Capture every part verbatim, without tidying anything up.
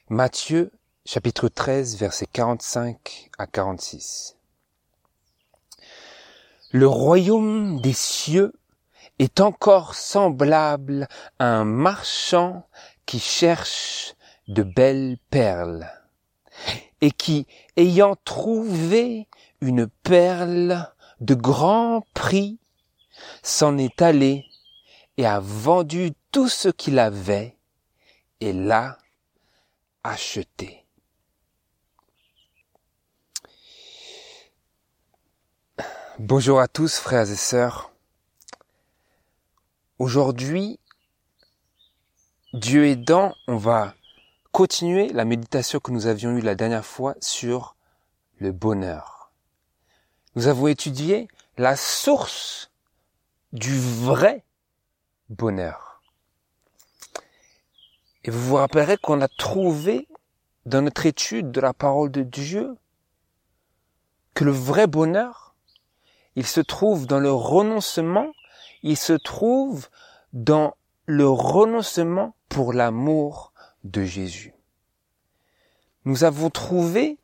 Matthieu, chapitre treize, versets quarante-cinq à quarante-six. Le royaume des cieux est encore semblable à un marchand qui cherche de belles perles et qui, ayant trouvé une perle de grand prix, s'en est allé et a vendu tout ce qu'il avait et l'a acheté. Bonjour à tous, frères et sœurs. Aujourd'hui, Dieu aidant, on va continuer la méditation que nous avions eue la dernière fois sur le bonheur. Nous avons étudié la source du vrai bonheur. Et vous vous rappellerez qu'on a trouvé dans notre étude de la parole de Dieu que le vrai bonheur, il se trouve dans le renoncement, il se trouve dans le renoncement pour l'amour de Jésus. Nous avons trouvé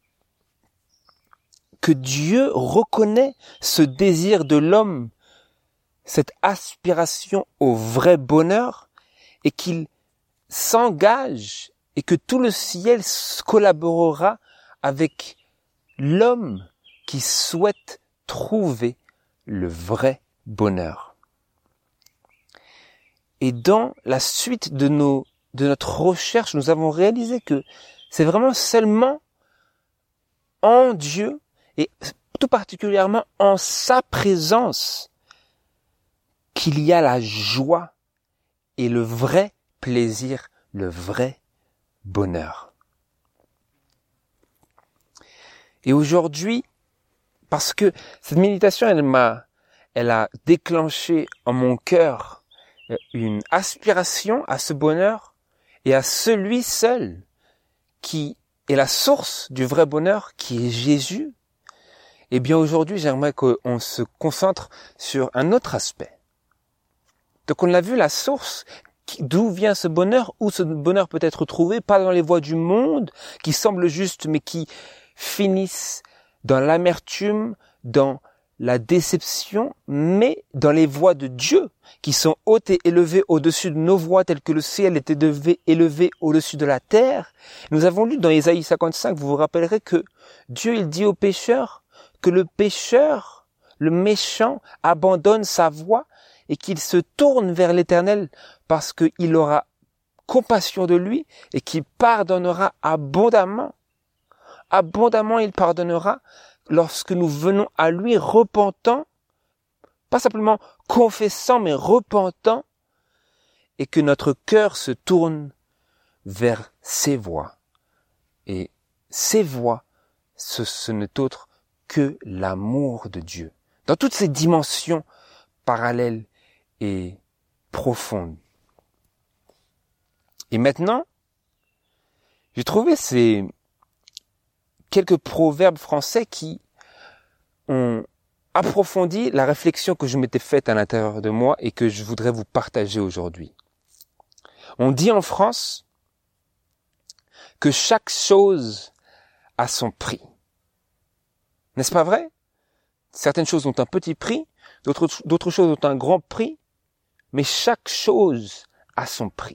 que Dieu reconnaît ce désir de l'homme, cette aspiration au vrai bonheur, et qu'il s'engage et que tout le ciel collaborera avec l'homme qui souhaite trouver le vrai bonheur. Et dans la suite de nos, de notre recherche, nous avons réalisé que c'est vraiment seulement en Dieu et tout particulièrement en sa présence qu'il y a la joie et le vrai plaisir, le vrai bonheur. Et aujourd'hui, parce que cette méditation, elle m'a, elle a déclenché en mon cœur une aspiration à ce bonheur et à celui seul qui est la source du vrai bonheur, qui est Jésus. Eh bien aujourd'hui, j'aimerais qu'on se concentre sur un autre aspect. Donc on a vu la source. D'où vient ce bonheur? Où ce bonheur peut être trouvé? Pas dans les voies du monde, qui semblent justes, mais qui finissent dans l'amertume, dans la déception, mais dans les voies de Dieu, qui sont hautes et élevées au-dessus de nos voies, telles que le ciel est élevé, élevé au-dessus de la terre. Nous avons lu dans Ésaïe cinquante-cinq, vous vous rappellerez que Dieu, il dit aux pécheurs que le pécheur, le méchant, abandonne sa voie et qu'il se tourne vers l'Éternel parce qu'il aura compassion de lui et qu'il pardonnera abondamment. Abondamment, il pardonnera lorsque nous venons à lui repentant, pas simplement confessant, mais repentant, et que notre cœur se tourne vers ses voies. Et ses voies, ce, ce n'est autre que l'amour de Dieu. Dans toutes ces dimensions parallèles et profonde. Et maintenant, j'ai trouvé ces quelques proverbes français qui ont approfondi la réflexion que je m'étais faite à l'intérieur de moi et que je voudrais vous partager aujourd'hui. On dit en France que chaque chose a son prix. N'est-ce pas vrai? Certaines choses ont un petit prix, d'autres, d'autres choses ont un grand prix, mais chaque chose a son prix.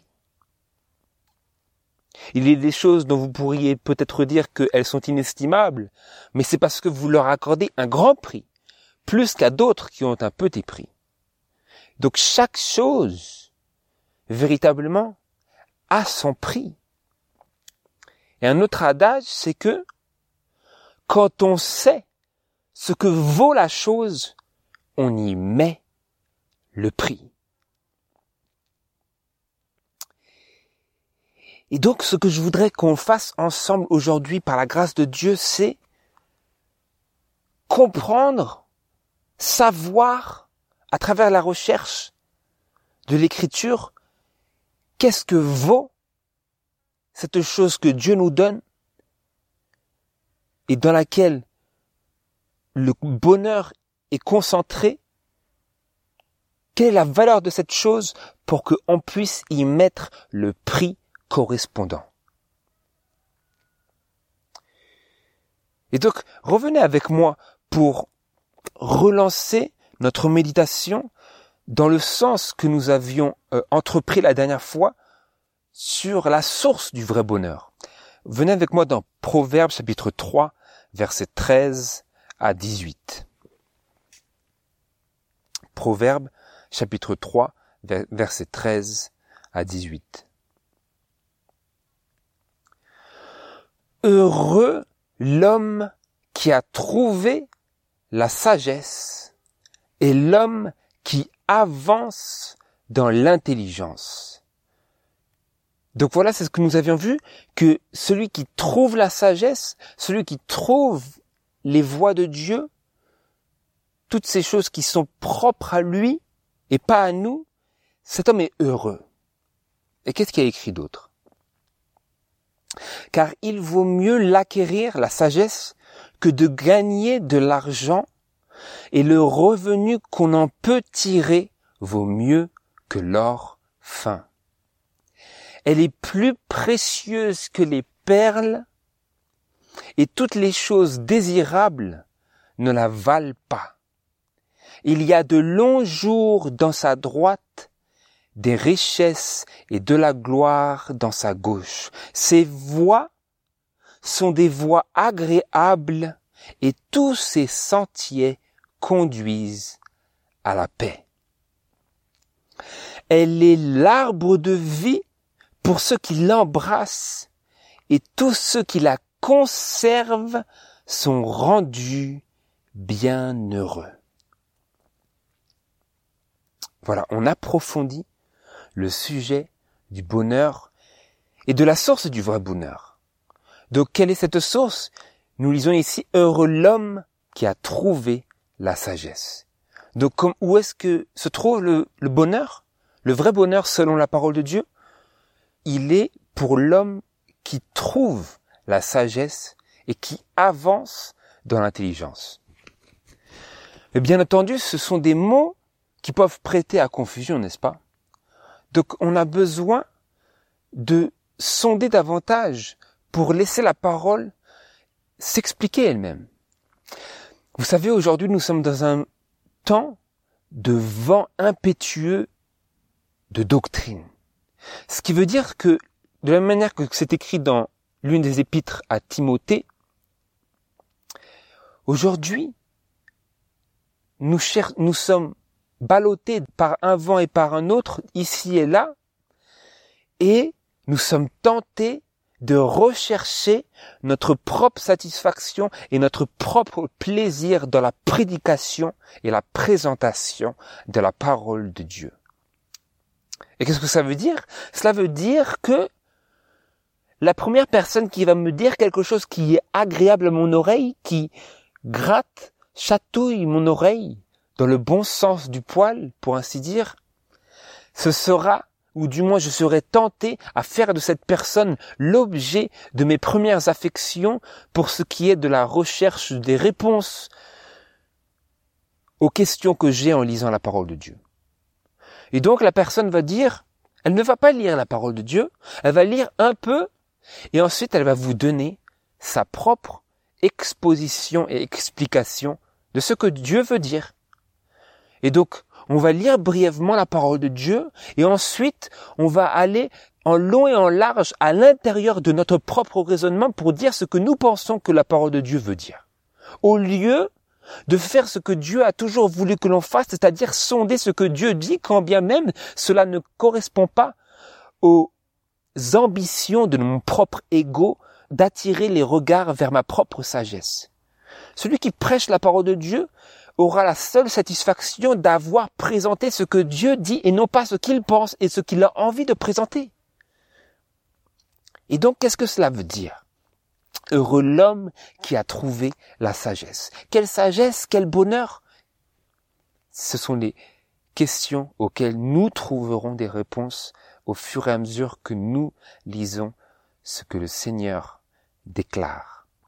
Il y a des choses dont vous pourriez peut-être dire qu'elles sont inestimables, mais c'est parce que vous leur accordez un grand prix, plus qu'à d'autres qui ont un petit prix. Donc chaque chose, véritablement, a son prix. Et un autre adage, c'est que quand on sait ce que vaut la chose, on y met le prix. Et donc, ce que je voudrais qu'on fasse ensemble aujourd'hui, par la grâce de Dieu, c'est comprendre, savoir, à travers la recherche de l'Écriture, qu'est-ce que vaut cette chose que Dieu nous donne et dans laquelle le bonheur est concentré. Quelle est la valeur de cette chose pour qu'on puisse y mettre le prix correspondant? Et donc, revenez avec moi pour relancer notre méditation dans le sens que nous avions euh, entrepris la dernière fois sur la source du vrai bonheur. Venez avec moi dans Proverbes chapitre trois, versets treize à dix-huit. Proverbes chapitre trois, versets treize à dix-huit. Heureux l'homme qui a trouvé la sagesse et l'homme qui avance dans l'intelligence. Donc voilà, c'est ce que nous avions vu, que celui qui trouve la sagesse, celui qui trouve les voies de Dieu, toutes ces choses qui sont propres à lui et pas à nous, cet homme est heureux. Et qu'est-ce qu'il y a écrit d'autre? Car il vaut mieux l'acquérir, la sagesse, que de gagner de l'argent, et le revenu qu'on en peut tirer vaut mieux que l'or fin. Elle est plus précieuse que les perles, et toutes les choses désirables ne la valent pas. Il y a de longs jours dans sa droite, des richesses et de la gloire dans sa gauche. Ses voies sont des voies agréables et tous ses sentiers conduisent à la paix. Elle est l'arbre de vie pour ceux qui l'embrassent et tous ceux qui la conservent sont rendus bienheureux. Voilà, on approfondit le sujet du bonheur et de la source du vrai bonheur. Donc, quelle est cette source? Nous lisons ici, heureux l'homme qui a trouvé la sagesse. Donc, comme, où est-ce que se trouve le, le bonheur? Le vrai bonheur selon la parole de Dieu? Il est pour l'homme qui trouve la sagesse et qui avance dans l'intelligence. Mais bien entendu, ce sont des mots qui peuvent prêter à confusion, n'est-ce pas? Donc, on a besoin de sonder davantage pour laisser la parole s'expliquer elle-même. Vous savez, aujourd'hui, nous sommes dans un temps de vent impétueux de doctrine. Ce qui veut dire que, de la même manière que c'est écrit dans l'une des épîtres à Timothée, aujourd'hui, nous, cher- nous sommes ballottés par un vent et par un autre, ici et là, et nous sommes tentés de rechercher notre propre satisfaction et notre propre plaisir dans la prédication et la présentation de la parole de Dieu. Et qu'est-ce que ça veut dire? Cela veut dire que la première personne qui va me dire quelque chose qui est agréable à mon oreille, qui gratte, chatouille mon oreille, dans le bon sens du poil, pour ainsi dire, ce sera, ou du moins je serai tenté à faire de cette personne l'objet de mes premières affections pour ce qui est de la recherche des réponses aux questions que j'ai en lisant la parole de Dieu. Et donc la personne va dire, elle ne va pas lire la parole de Dieu, elle va lire un peu, et ensuite elle va vous donner sa propre exposition et explication de ce que Dieu veut dire. Et donc, on va lire brièvement la parole de Dieu et ensuite, on va aller en long et en large à l'intérieur de notre propre raisonnement pour dire ce que nous pensons que la parole de Dieu veut dire. Au lieu de faire ce que Dieu a toujours voulu que l'on fasse, c'est-à-dire sonder ce que Dieu dit, quand bien même cela ne correspond pas aux ambitions de mon propre ego d'attirer les regards vers ma propre sagesse. Celui qui prêche la parole de Dieu aura la seule satisfaction d'avoir présenté ce que Dieu dit et non pas ce qu'il pense et ce qu'il a envie de présenter. Et donc, qu'est-ce que cela veut dire? Heureux l'homme qui a trouvé la sagesse. Quelle sagesse, quel bonheur! Ce sont les questions auxquelles nous trouverons des réponses au fur et à mesure que nous lisons ce que le Seigneur déclare.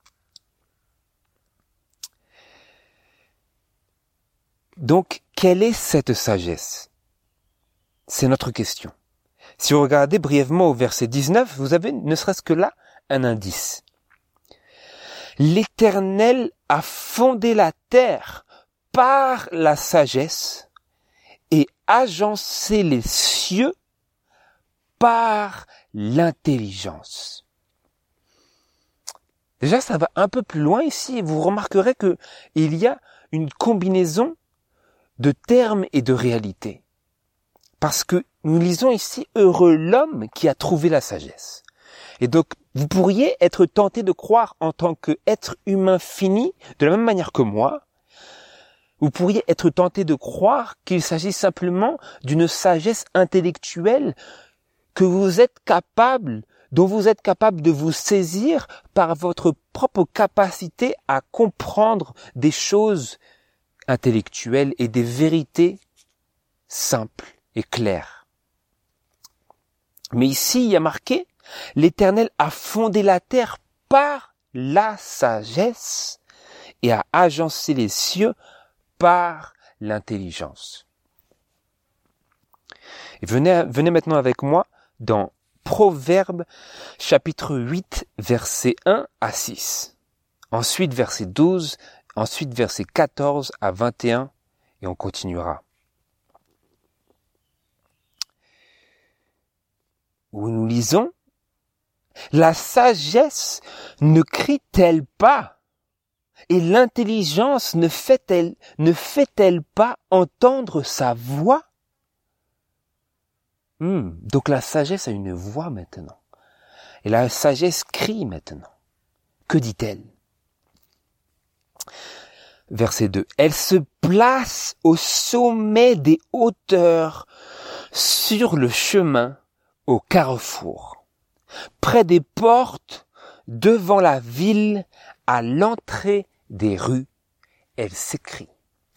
Donc, quelle est cette sagesse? C'est notre question. Si vous regardez brièvement au verset dix-neuf, vous avez, ne serait-ce que là, un indice. L'Éternel a fondé la terre par la sagesse et agencé les cieux par l'intelligence. Déjà, ça va un peu plus loin ici et vous remarquerez que il y a une combinaison de termes et de réalités. Parce que nous lisons ici « Heureux l'homme qui a trouvé la sagesse ». Et donc, vous pourriez être tenté de croire en tant qu'être humain fini, de la même manière que moi, vous pourriez être tenté de croire qu'il s'agit simplement d'une sagesse intellectuelle que vous êtes capable, dont vous êtes capable de vous saisir par votre propre capacité à comprendre des choses intellectuelles et des vérités simples et claires. Mais ici, il y a marqué « L'Éternel a fondé la terre par la sagesse et a agencé les cieux par l'intelligence. » Et venez, venez maintenant avec moi dans Proverbes chapitre huit, versets un à six. Ensuite verset douze, ensuite verset quatorze à vingt et un, et on continuera. Où nous lisons « La sagesse ne crie-t-elle pas et l'intelligence ne fait-elle, ne fait-elle pas entendre sa voix ?» Hmm, donc la sagesse a une voix maintenant. Et la sagesse crie maintenant. Que dit-elle? Verset deux. Elle se place au sommet des hauteurs, sur le chemin, au carrefour, près des portes, devant la ville, à l'entrée des rues. Elle s'écrie.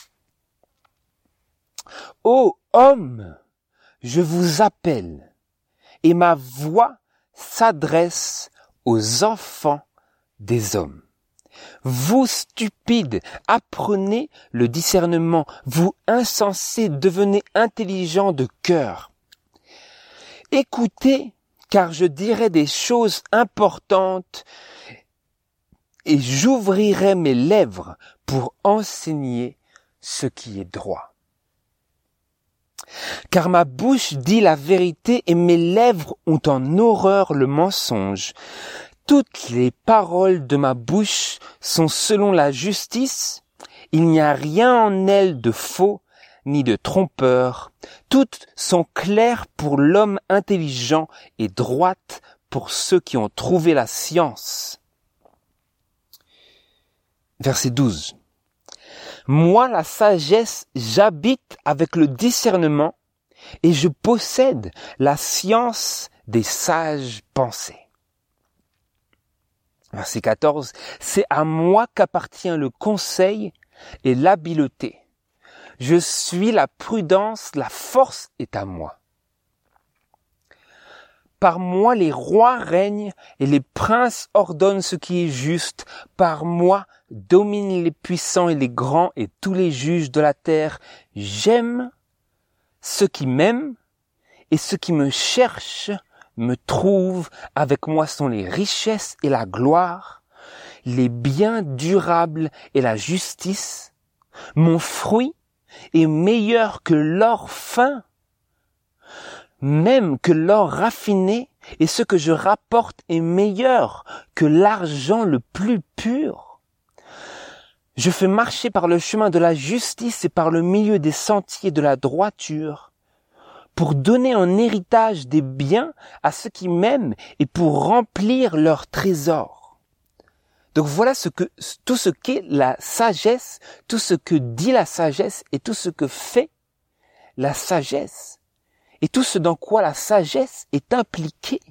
Ô homme! Je vous appelle, et ma voix s'adresse aux enfants des hommes. Vous stupides, apprenez le discernement. Vous insensés, devenez intelligents de cœur. Écoutez, car je dirai des choses importantes, et j'ouvrirai mes lèvres pour enseigner ce qui est droit. Car ma bouche dit la vérité et mes lèvres ont en horreur le mensonge. Toutes les paroles de ma bouche sont selon la justice. Il n'y a rien en elles de faux ni de trompeur. Toutes sont claires pour l'homme intelligent et droites pour ceux qui ont trouvé la science. Verset douze. Moi, la sagesse, j'habite avec le discernement et je possède la science des sages pensées. Verset quatorze. C'est à moi qu'appartient le conseil et l'habileté. Je suis la prudence, la force est à moi. Par moi, les rois règnent et les princes ordonnent ce qui est juste. Par moi, dominent les puissants et les grands et tous les juges de la terre. J'aime ceux qui m'aiment et ceux qui me cherchent me trouvent. Avec moi sont les richesses et la gloire, les biens durables et la justice. Mon fruit est meilleur que l'or fin, même que l'or raffiné, et ce que je rapporte est meilleur que l'argent le plus pur. Je fais marcher par le chemin de la justice et par le milieu des sentiers de la droiture, pour donner en héritage des biens à ceux qui m'aiment et pour remplir leurs trésors. Donc voilà ce que, tout ce qu'est la sagesse, tout ce que dit la sagesse et tout ce que fait la sagesse. Et tout ce dans quoi la sagesse est impliquée.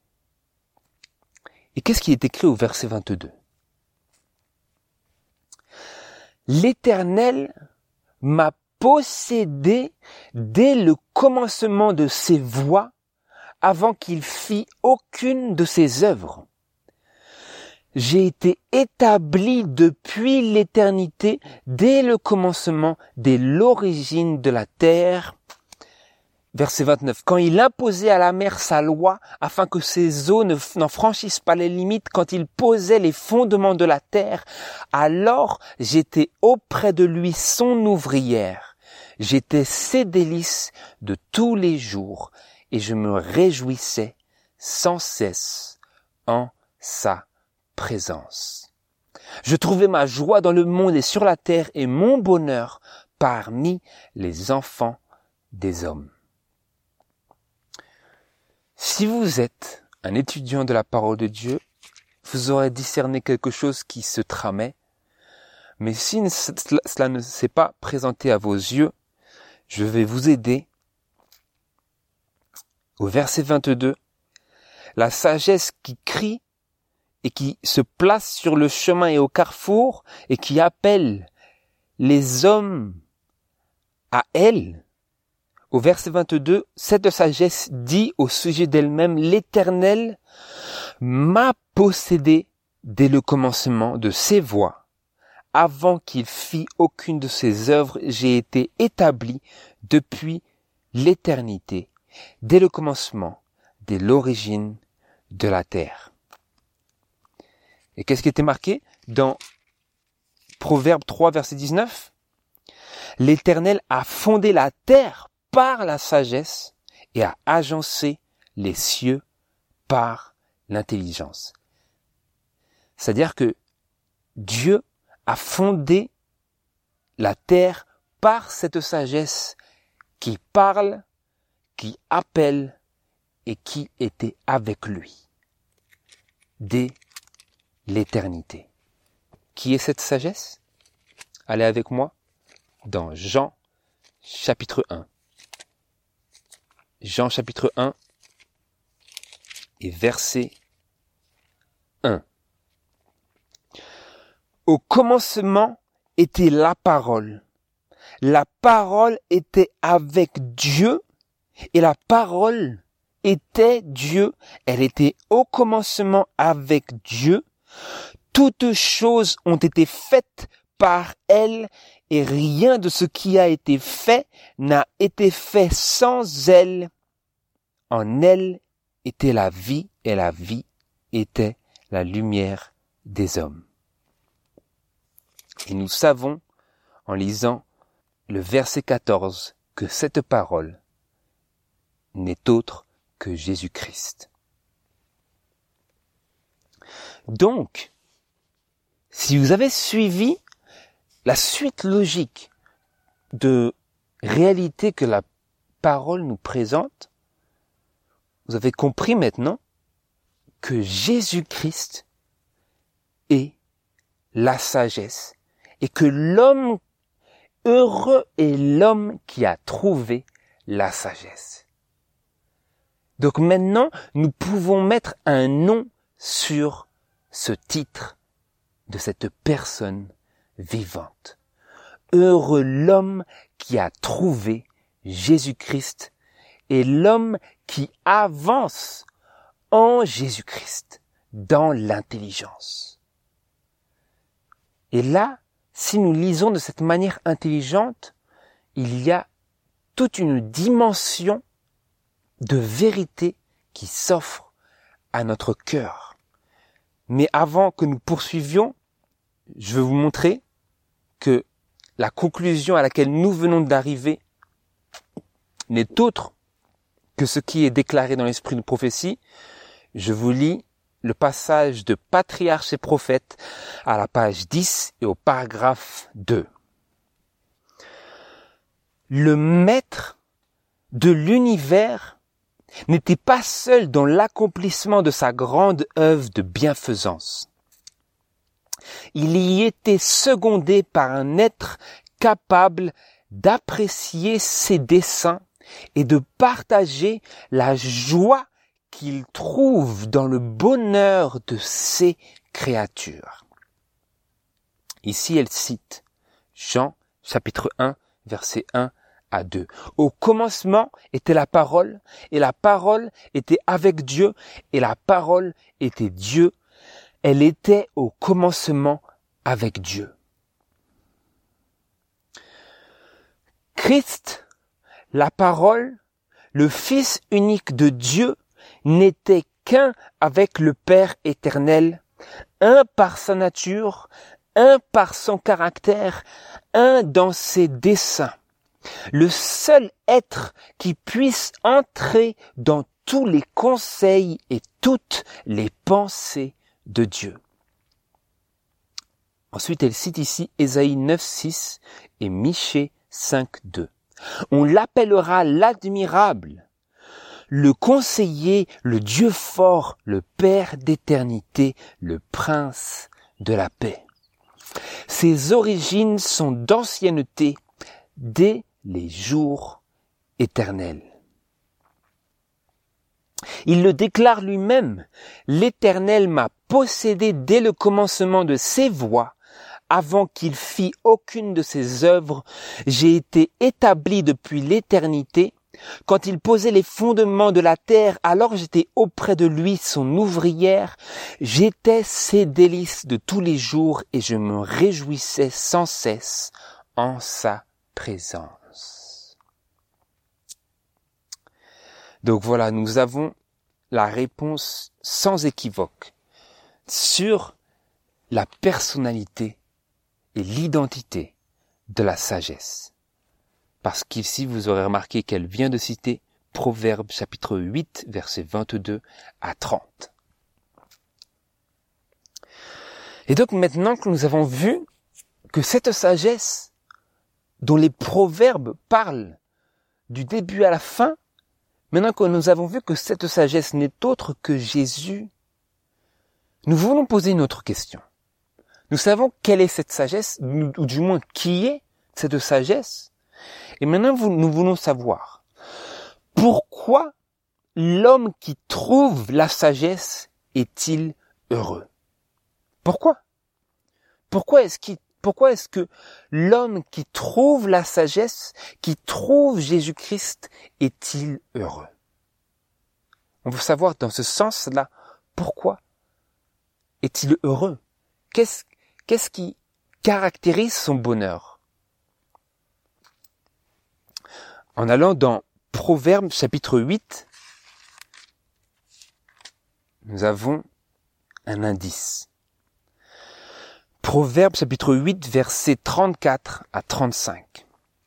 Et qu'est-ce qui est écrit au verset vingt-deux? L'Éternel m'a possédé dès le commencement de ses voies, avant qu'il fît aucune de ses œuvres. J'ai été établi depuis l'éternité, dès le commencement, dès l'origine de la terre. Verset vingt-neuf. Quand il imposait à la mer sa loi, afin que ses eaux ne, n'en franchissent pas les limites, quand il posait les fondements de la terre, alors j'étais auprès de lui son ouvrière. J'étais ses délices de tous les jours, et je me réjouissais sans cesse en sa présence. Je trouvais ma joie dans le monde et sur la terre, et mon bonheur parmi les enfants des hommes. Si vous êtes un étudiant de la parole de Dieu, vous aurez discerné quelque chose qui se tramait, mais si cela ne s'est pas présenté à vos yeux, je vais vous aider. Au verset vingt-deux, la sagesse qui crie et qui se place sur le chemin et au carrefour et qui appelle les hommes à elle. Au verset vingt-deux, cette sagesse dit au sujet d'elle-même, l'Éternel m'a possédé dès le commencement de ses voies. Avant qu'il fît aucune de ses œuvres, j'ai été établi depuis l'éternité, dès le commencement, dès l'origine de la terre. Et qu'est-ce qui était marqué dans Proverbe trois, verset dix-neuf? L'Éternel a fondé la terre par la sagesse et a agencé les cieux par l'intelligence. C'est-à-dire que Dieu a fondé la terre par cette sagesse qui parle, qui appelle et qui était avec lui dès l'éternité. Qui est cette sagesse? Allez avec moi dans Jean chapitre un. Jean chapitre un et verset un. Au commencement était la parole. La parole était avec Dieu et la parole était Dieu. Elle était au commencement avec Dieu. Toutes choses ont été faites par elle et rien de ce qui a été fait n'a été fait sans elle. En elle était la vie et la vie était la lumière des hommes. Et nous savons, en lisant le verset quatorze, que cette parole n'est autre que Jésus-Christ. Donc, si vous avez suivi la suite logique de réalité que la parole nous présente, vous avez compris maintenant que Jésus-Christ est la sagesse et que l'homme, heureux est l'homme qui a trouvé la sagesse. Donc maintenant, nous pouvons mettre un nom sur ce titre de cette personne vivante. Heureux l'homme qui a trouvé Jésus-Christ et l'homme qui avance en Jésus-Christ dans l'intelligence. Et là, si nous lisons de cette manière intelligente, il y a toute une dimension de vérité qui s'offre à notre cœur. Mais avant que nous poursuivions, je veux vous montrer que la conclusion à laquelle nous venons d'arriver n'est autre que ce qui est déclaré dans l'esprit de prophétie. Je vous lis le passage de Patriarches et Prophètes à la page dix et au paragraphe deux. Le maître de l'univers n'était pas seul dans l'accomplissement de sa grande œuvre de bienfaisance. Il y était secondé par un être capable d'apprécier ses desseins et de partager la joie qu'il trouve dans le bonheur de ses créatures. Ici, elle cite Jean, chapitre un, versets un à deux. Au commencement était la parole, et la parole était avec Dieu, et la parole était Dieu. Elle était au commencement avec Dieu. Christ, la parole, le Fils unique de Dieu n'était qu'un avec le Père éternel, un par sa nature, un par son caractère, un dans ses desseins. Le seul être qui puisse entrer dans tous les conseils et toutes les pensées de Dieu. Ensuite, elle cite ici Ésaïe neuf six et Michée cinq deux. On l'appellera l'admirable, le conseiller, le Dieu fort, le Père d'éternité, le Prince de la paix. Ses origines sont d'ancienneté dès les jours éternels. Il le déclare lui-même, l'Éternel m'a possédé dès le commencement de ses voies, avant qu'il fît aucune de ses œuvres, j'ai été établi depuis l'éternité. Quand il posait les fondements de la terre, alors j'étais auprès de lui, son ouvrière. J'étais ses délices de tous les jours et je me réjouissais sans cesse en sa présence. Donc voilà, nous avons la réponse sans équivoque sur la personnalité et l'identité de la sagesse. Parce qu'ici, vous aurez remarqué qu'elle vient de citer Proverbes chapitre huit, versets vingt-deux à trente. Et donc maintenant que nous avons vu que cette sagesse dont les proverbes parlent du début à la fin, maintenant que nous avons vu que cette sagesse n'est autre que Jésus, nous voulons poser une autre question. Nous savons quelle est cette sagesse, ou du moins qui est cette sagesse. Et maintenant, nous voulons savoir pourquoi l'homme qui trouve la sagesse est-il heureux? Pourquoi? Pourquoi est-ce qu'il, pourquoi est-ce que l'homme qui trouve la sagesse, qui trouve Jésus-Christ, est-il heureux? On veut savoir dans ce sens-là, pourquoi est-il heureux? Qu'est-ce, qu'est-ce qui caractérise son bonheur? En allant dans Proverbes chapitre huit, nous avons un indice. Proverbes chapitre huit, versets trente-quatre à trente-cinq.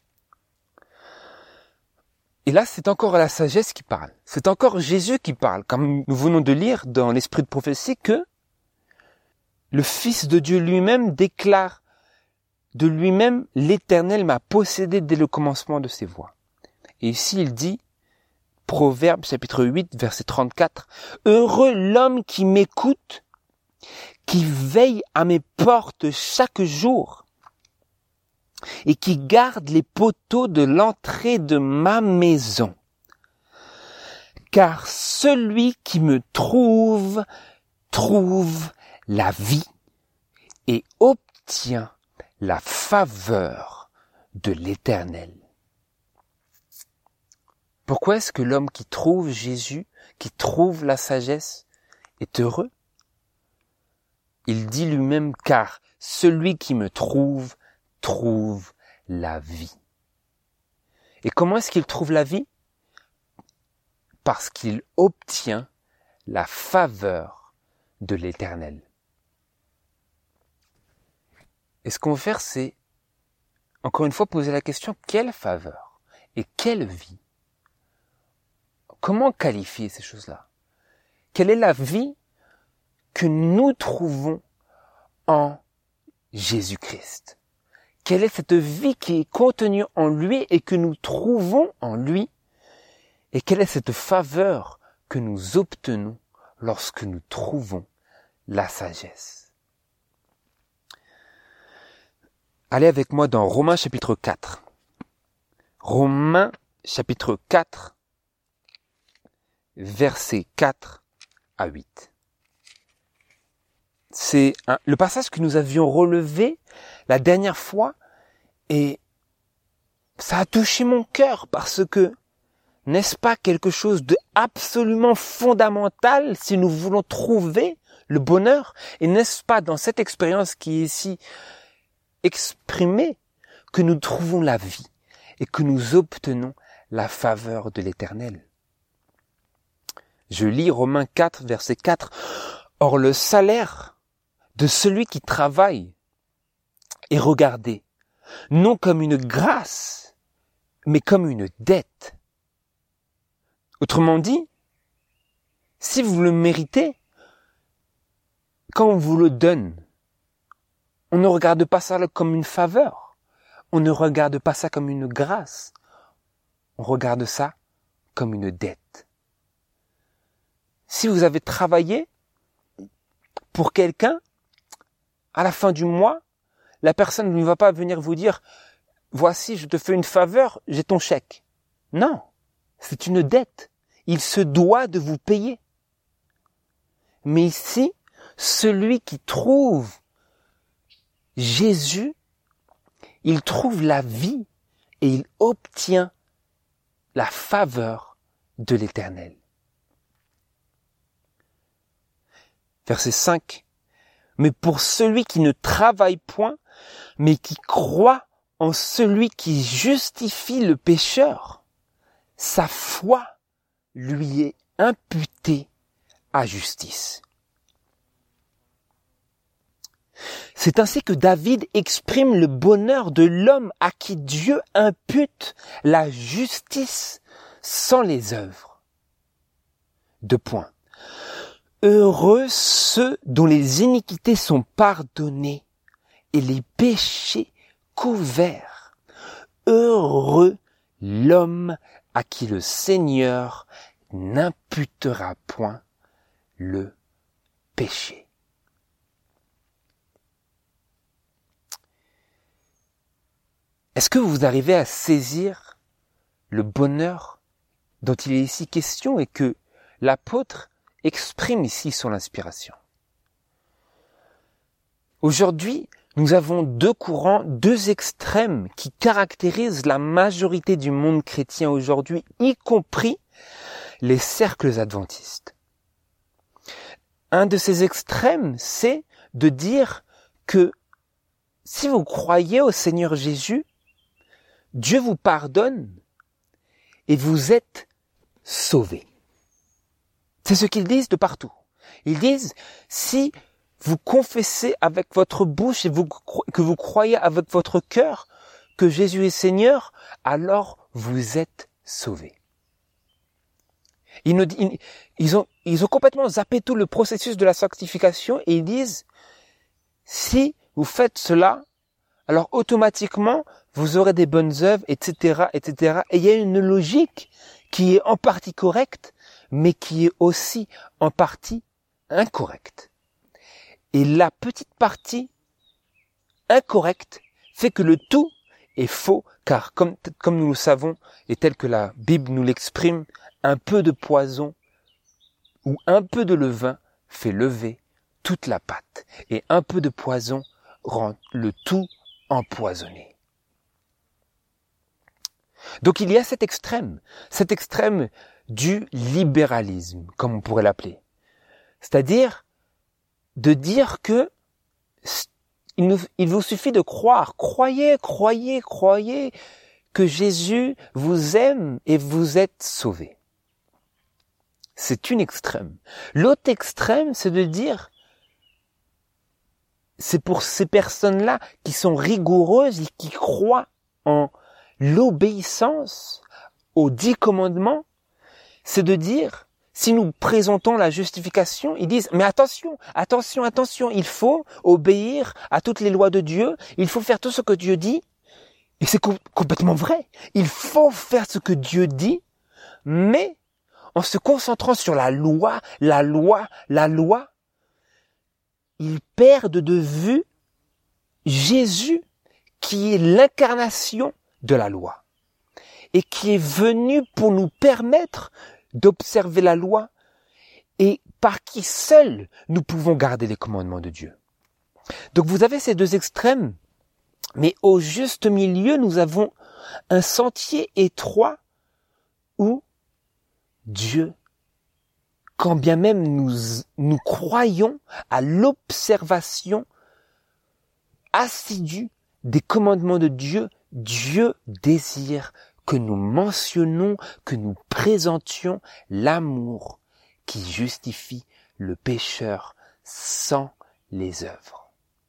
Et là, c'est encore la sagesse qui parle. C'est encore Jésus qui parle. Comme nous venons de lire dans l'esprit de prophétie que le Fils de Dieu lui-même déclare de lui-même, l'Éternel m'a possédé dès le commencement de ses voies. Et ici, il dit, Proverbes chapitre huit, verset trente-quatre, « Heureux l'homme qui m'écoute, qui veille à mes portes chaque jour et qui garde les poteaux de l'entrée de ma maison. Car celui qui me trouve, trouve la vie et obtient la faveur de l'Éternel. » Pourquoi est-ce que l'homme qui trouve Jésus, qui trouve la sagesse, est heureux? Il dit lui-même, car celui qui me trouve, trouve la vie. Et comment est-ce qu'il trouve la vie? Parce qu'il obtient la faveur de l'Éternel. Et ce qu'on veut faire, c'est, encore une fois, poser la question, quelle faveur et quelle vie? Comment qualifier ces choses-là? Quelle est la vie que nous trouvons en Jésus-Christ? Quelle est cette vie qui est contenue en lui et que nous trouvons en lui? Et quelle est cette faveur que nous obtenons lorsque nous trouvons la sagesse? Allez avec moi dans Romains chapitre quatre. Romains chapitre quatre, versets quatre à huit. C'est un, le passage que nous avions relevé la dernière fois et ça a touché mon cœur parce que n'est-ce pas quelque chose de absolument fondamental si nous voulons trouver le bonheur? Et n'est-ce pas dans cette expérience qui est ici exprimée que nous trouvons la vie et que nous obtenons la faveur de l'Éternel. Je lis Romains quatre, verset quatre. Or le salaire de celui qui travaille est regardé, non comme une grâce, mais comme une dette. Autrement dit, si vous le méritez, quand on vous le donne, on ne regarde pas ça comme une faveur, on ne regarde pas ça comme une grâce, on regarde ça comme une dette. Si vous avez travaillé pour quelqu'un, à la fin du mois, la personne ne va pas venir vous dire « Voici, je te fais une faveur, j'ai ton chèque ». Non, c'est une dette. Il se doit de vous payer. Mais ici, celui qui trouve Jésus, il trouve la vie et il obtient la faveur de l'Éternel. Verset cinq. Mais pour celui qui ne travaille point, mais qui croit en celui qui justifie le pécheur, sa foi lui est imputée à justice. C'est ainsi que David exprime le bonheur de l'homme à qui Dieu impute la justice sans les œuvres. Deux points. Heureux ceux dont les iniquités sont pardonnées et les péchés couverts. Heureux l'homme à qui le Seigneur n'imputera point le péché. Est-ce que vous arrivez à saisir le bonheur dont il est ici question et que l'apôtre exprime ici son inspiration? Aujourd'hui, nous avons deux courants, deux extrêmes qui caractérisent la majorité du monde chrétien aujourd'hui, y compris les cercles adventistes. Un de ces extrêmes, c'est de dire que si vous croyez au Seigneur Jésus, Dieu vous pardonne et vous êtes sauvés. C'est ce qu'ils disent de partout. Ils disent, si vous confessez avec votre bouche et vous, que vous croyez avec votre cœur que Jésus est Seigneur, alors vous êtes sauvés. Ils, ne, ils, ils, ont, ils ont complètement zappé tout le processus de la sanctification et ils disent, si vous faites cela, alors automatiquement, vous aurez des bonnes œuvres, et cetera, et cetera. Et il y a une logique qui est en partie correcte, mais qui est aussi en partie incorrecte. Et la petite partie incorrecte fait que le tout est faux, car comme, comme nous le savons, et tel que la Bible nous l'exprime, un peu de poison ou un peu de levain fait lever toute la pâte, et un peu de poison rend le tout empoisonné. Donc il y a cet extrême, cet extrême du libéralisme, comme on pourrait l'appeler. C'est-à-dire de dire que il, nous, il vous suffit de croire, croyez, croyez, croyez que Jésus vous aime et vous êtes sauvés. C'est une extrême. L'autre extrême, c'est de dire, c'est pour ces personnes-là qui sont rigoureuses et qui croient en l'obéissance aux dix commandements, c'est de dire, si nous présentons la justification, ils disent, mais attention, attention, attention, il faut obéir à toutes les lois de Dieu, il faut faire tout ce que Dieu dit, et c'est co- complètement vrai, il faut faire ce que Dieu dit, mais en se concentrant sur la loi, la loi, la loi, ils perdent de vue Jésus qui est l'incarnation de la loi et qui est venu pour nous permettre d'observer la loi et par qui seul nous pouvons garder les commandements de Dieu. Donc vous avez ces deux extrêmes, mais au juste milieu, nous avons un sentier étroit où Dieu, quand bien même nous, nous croyons à l'observation assidue des commandements de Dieu, Dieu désire que nous mentionnons, que nous présentions l'amour qui justifie le pécheur sans les œuvres.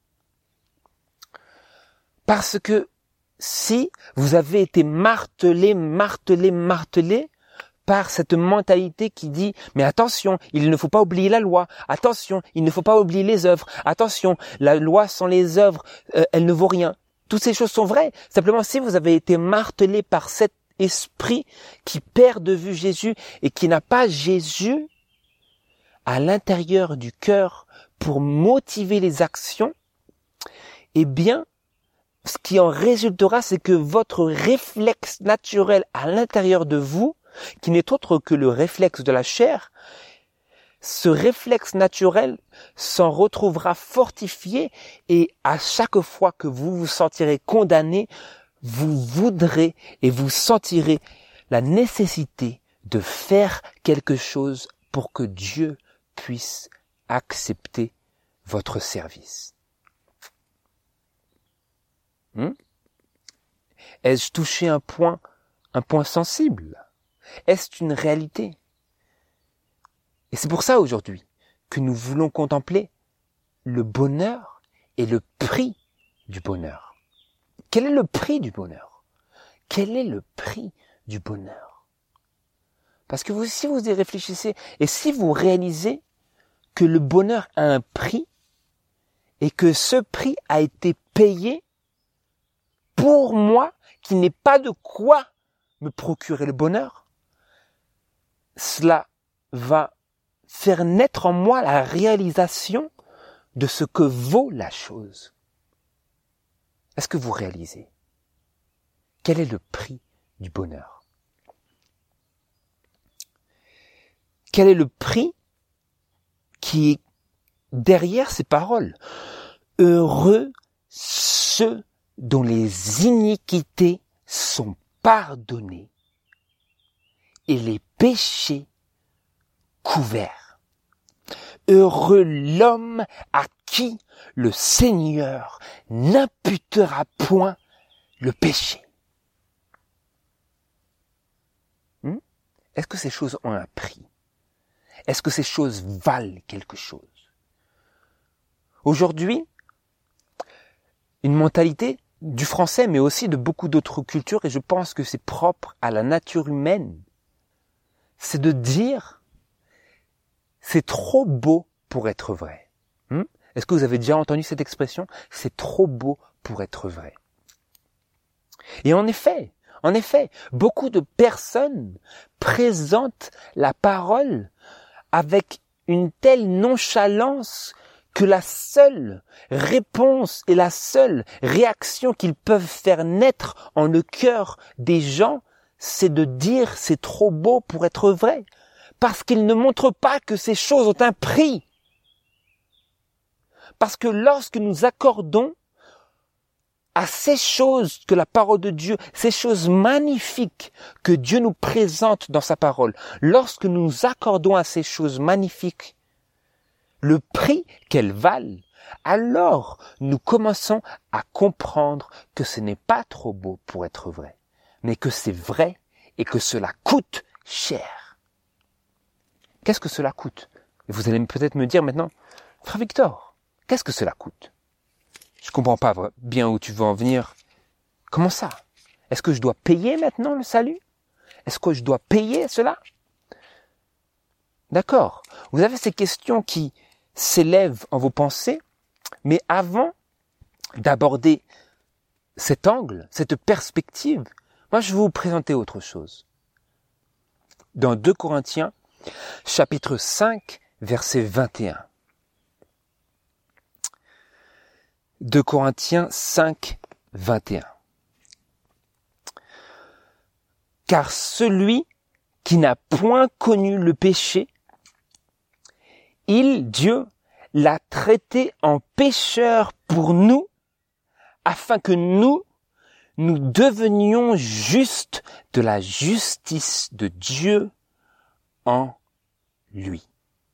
Parce que si vous avez été martelé, martelé, martelé par cette mentalité qui dit « mais attention, il ne faut pas oublier la loi, attention, il ne faut pas oublier les œuvres, attention, la loi sans les œuvres, euh, elle ne vaut rien ». Toutes ces choses sont vraies. Simplement, si vous avez été martelé par cet esprit qui perd de vue Jésus et qui n'a pas Jésus à l'intérieur du cœur pour motiver les actions, eh bien, ce qui en résultera, c'est que votre réflexe naturel à l'intérieur de vous, qui n'est autre que le réflexe de la chair, ce réflexe naturel s'en retrouvera fortifié et à chaque fois que vous vous sentirez condamné, vous voudrez et vous sentirez la nécessité de faire quelque chose pour que Dieu puisse accepter votre service. Hmm? Ai-je touché un point, un point sensible? Est-ce une réalité? Et c'est pour ça aujourd'hui que nous voulons contempler le bonheur et le prix du bonheur. Quel est le prix du bonheur? Quel est le prix du bonheur? Parce que vous, si vous y réfléchissez et si vous réalisez que le bonheur a un prix et que ce prix a été payé pour moi, qui n'ai pas de quoi me procurer le bonheur, cela va faire naître en moi la réalisation de ce que vaut la chose. Est-ce que vous réalisez? Quel est le prix du bonheur? Quel est le prix qui est derrière ces paroles? Heureux ceux dont les iniquités sont pardonnées et les péchés couverts. Heureux l'homme à qui le Seigneur n'imputera point le péché. Hmm? Est-ce que ces choses ont un prix? Est-ce que ces choses valent quelque chose? Aujourd'hui, une mentalité du français, mais aussi de beaucoup d'autres cultures, et je pense que c'est propre à la nature humaine, c'est de dire c'est trop beau pour être vrai. Hmm? Est-ce que vous avez déjà entendu cette expression? C'est trop beau pour être vrai. Et en effet, en effet, beaucoup de personnes présentent la parole avec une telle nonchalance que la seule réponse et la seule réaction qu'ils peuvent faire naître en le cœur des gens, c'est de dire c'est trop beau pour être vrai. Parce qu'ils ne montrent pas que ces choses ont un prix. Parce que lorsque nous accordons à ces choses que la parole de Dieu, ces choses magnifiques que Dieu nous présente dans sa parole, lorsque nous accordons à ces choses magnifiques le prix qu'elles valent, alors nous commençons à comprendre que ce n'est pas trop beau pour être vrai, mais que c'est vrai et que cela coûte cher. Qu'est-ce que cela coûte? Vous allez peut-être me dire maintenant, Frère Victor, qu'est-ce que cela coûte? Je comprends pas bien où tu veux en venir. Comment ça? Est-ce que je dois payer maintenant le salut? Est-ce que je dois payer cela? D'accord. Vous avez ces questions qui s'élèvent en vos pensées, mais avant d'aborder cet angle, cette perspective, moi je vais vous présenter autre chose. Dans deux Corinthiens, chapitre cinq, verset vingt et un. deux Corinthiens cinq, vingt et un. Car celui qui n'a point connu le péché, il, Dieu, l'a traité en pécheur pour nous, afin que nous, nous devenions justes de la justice de Dieu en lui.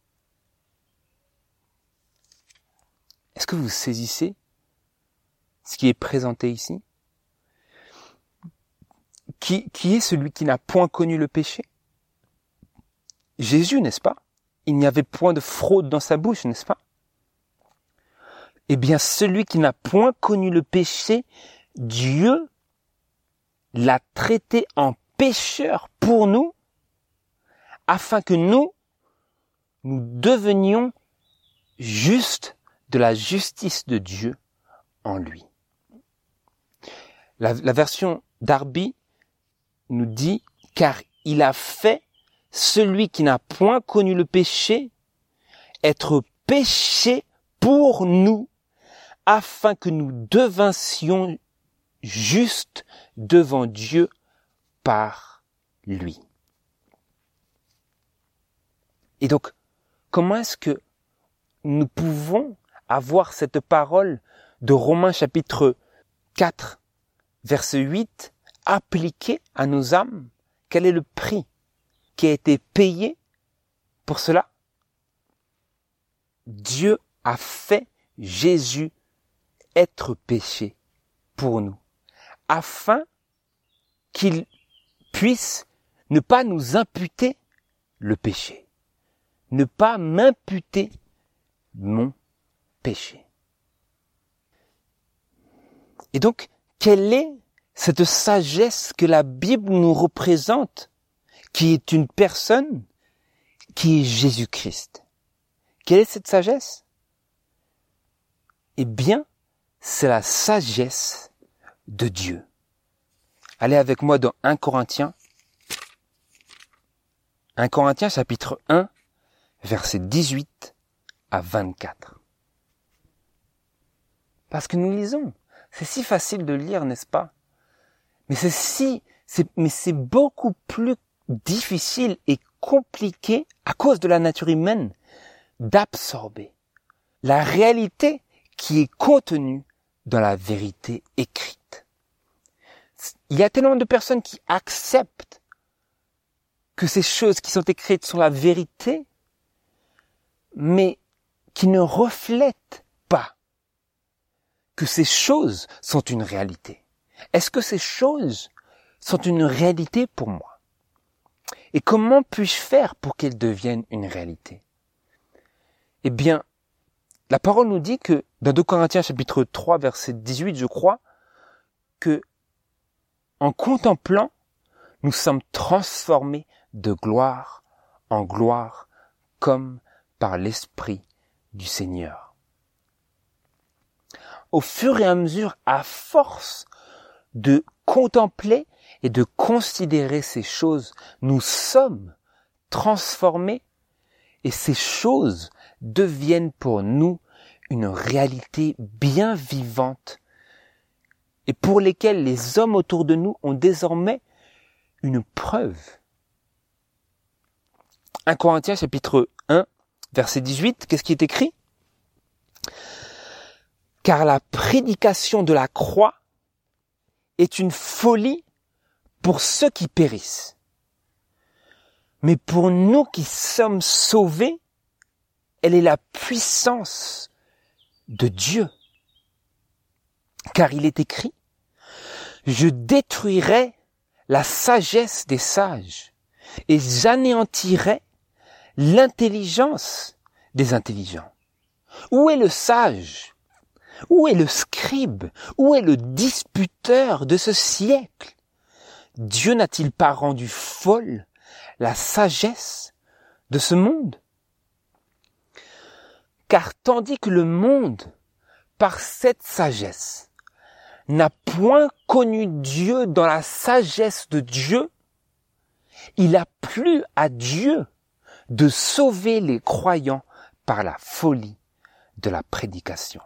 Est-ce que vous saisissez ce qui est présenté ici? qui, qui est celui qui n'a point connu le péché? Jésus, n'est-ce pas? Il n'y avait point de fraude dans sa bouche, n'est-ce pas? Eh bien, celui qui n'a point connu le péché, Dieu l'a traité en pécheur pour nous, afin que nous, nous devenions justes de la justice de Dieu en lui. La, la version Darby nous dit, car il a fait celui qui n'a point connu le péché être péché pour nous, afin que nous devinssions justes devant Dieu par lui. Et donc, comment est-ce que nous pouvons avoir cette parole de Romains chapitre quatre, verset huit, appliquée à nos âmes? Quel est le prix qui a été payé pour cela? Dieu a fait Jésus être péché pour nous, afin qu'il puisse ne pas nous imputer le péché, ne pas m'imputer mon péché. Et donc, quelle est cette sagesse que la Bible nous représente, qui est une personne, qui est Jésus-Christ? Quelle est cette sagesse? Eh bien, c'est la sagesse de Dieu. Allez avec moi dans un Corinthiens. un Corinthiens chapitre un, versets dix-huit à vingt-quatre. Parce que nous lisons. C'est si facile de lire, n'est-ce pas? Mais c'est si, c'est, mais c'est beaucoup plus difficile et compliqué à cause de la nature humaine d'absorber la réalité qui est contenue dans la vérité écrite. Il y a tellement de personnes qui acceptent que ces choses qui sont écrites sont la vérité, mais qui ne reflètent pas que ces choses sont une réalité. Est-ce que ces choses sont une réalité pour moi? Et comment puis-je faire pour qu'elles deviennent une réalité? Eh bien, la parole nous dit que, dans deux Corinthiens chapitre trois, verset dix-huit, je crois, que, en contemplant, nous sommes transformés de gloire en gloire, comme par l'Esprit du Seigneur. Au fur et à mesure, à force de contempler et de considérer ces choses, nous sommes transformés et ces choses deviennent pour nous une réalité bien vivante et pour lesquelles les hommes autour de nous ont désormais une preuve. un Corinthiens chapitre un, verset dix-huit, qu'est-ce qui est écrit? Car la prédication de la croix est une folie pour ceux qui périssent. Mais pour nous qui sommes sauvés, elle est la puissance de Dieu. Car il est écrit, je détruirai la sagesse des sages et j'anéantirai l'intelligence des intelligents. Où est le sage? Où est le scribe? Où est le disputeur de ce siècle? Dieu n'a-t-il pas rendu folle la sagesse de ce monde? Car tandis que le monde, par cette sagesse, n'a point connu Dieu dans la sagesse de Dieu, il a plu à Dieu de sauver les croyants par la folie de la prédication.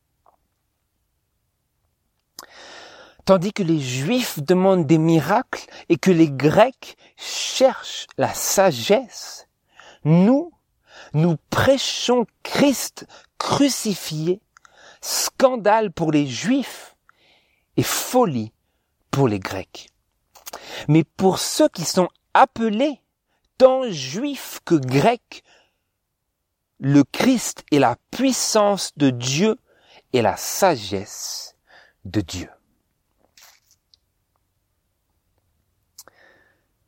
Tandis que les Juifs demandent des miracles et que les Grecs cherchent la sagesse, nous, nous prêchons Christ crucifié, scandale pour les Juifs et folie pour les Grecs. Mais pour ceux qui sont appelés, tant Juifs que Grecs, le Christ est la puissance de Dieu et la sagesse de Dieu.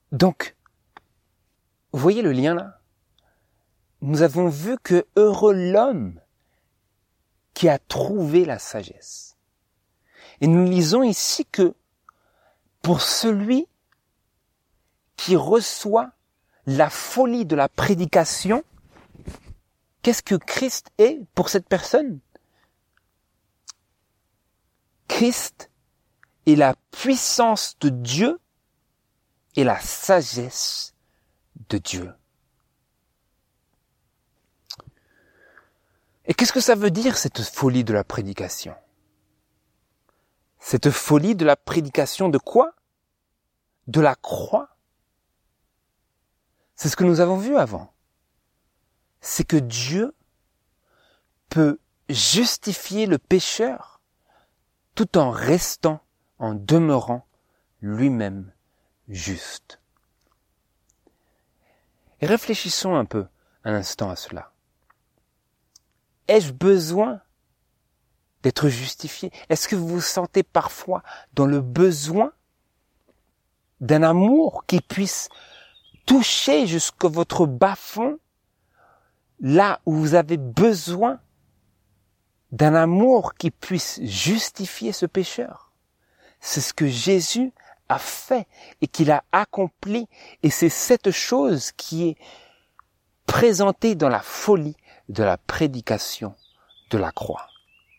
Donc, vous voyez le lien là? Nous avons vu que heureux l'homme qui a trouvé la sagesse. Et nous lisons ici que pour celui qui reçoit la folie de la prédication, qu'est-ce que Christ est pour cette personne? Christ est la puissance de Dieu et la sagesse de Dieu. Et qu'est-ce que ça veut dire, cette folie de la prédication? Cette folie de la prédication de quoi? De la croix. C'est ce que nous avons vu avant. C'est que Dieu peut justifier le pécheur tout en restant, en demeurant lui-même juste. Et réfléchissons un peu un instant à cela. Ai-je besoin d'être justifié? Est-ce que vous vous sentez parfois dans le besoin d'un amour qui puisse toucher jusqu'à votre bas-fond, là où vous avez besoin d'un amour qui puisse justifier ce pécheur? C'est ce que Jésus a fait et qu'il a accompli, et c'est cette chose qui est présentée dans la folie de la prédication de la croix.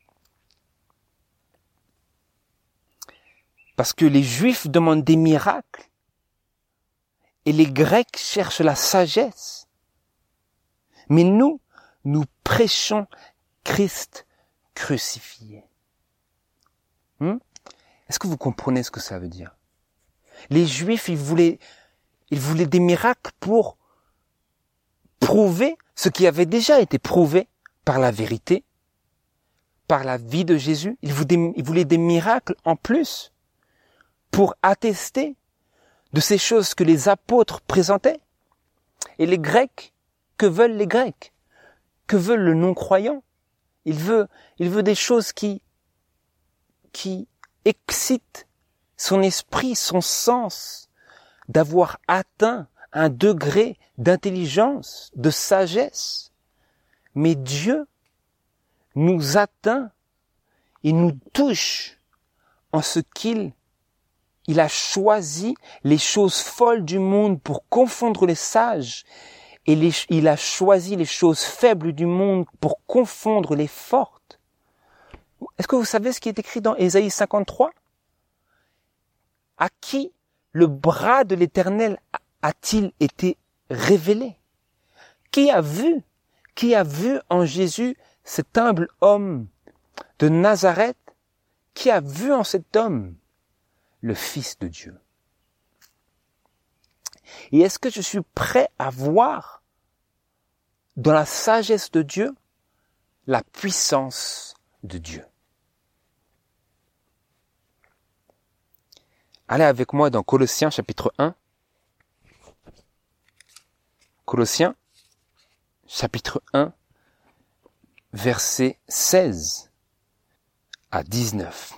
Parce que les Juifs demandent des miracles et les Grecs cherchent la sagesse. Mais nous, nous prêchons Christ crucifié. Hmm? Est-ce que vous comprenez ce que ça veut dire? Les Juifs, ils voulaient, ils voulaient des miracles pour prouver ce qui avait déjà été prouvé par la vérité, par la vie de Jésus. Ils voulaient, ils voulaient des miracles en plus pour attester de ces choses que les apôtres présentaient. Et les Grecs, que veulent les Grecs? Que veut le non-croyant? Il veut, il veut des choses qui, qui excitent son esprit, son sens, d'avoir atteint un degré d'intelligence, de sagesse. Mais Dieu nous atteint et nous touche en ce qu'il il a choisi les choses folles du monde pour confondre les sages, et les, il a choisi les choses faibles du monde pour confondre les fortes. Est-ce que vous savez ce qui est écrit dans Ésaïe cinquante-trois? À qui le bras de l'Éternel a-t-il été révélé? Qui a vu, qui a vu en Jésus cet humble homme de Nazareth? Qui a vu en cet homme le Fils de Dieu? Et est-ce que je suis prêt à voir dans la sagesse de Dieu la puissance de Dieu? Allez avec moi dans Colossiens chapitre un. Colossiens chapitre un, versets seize à dix-neuf.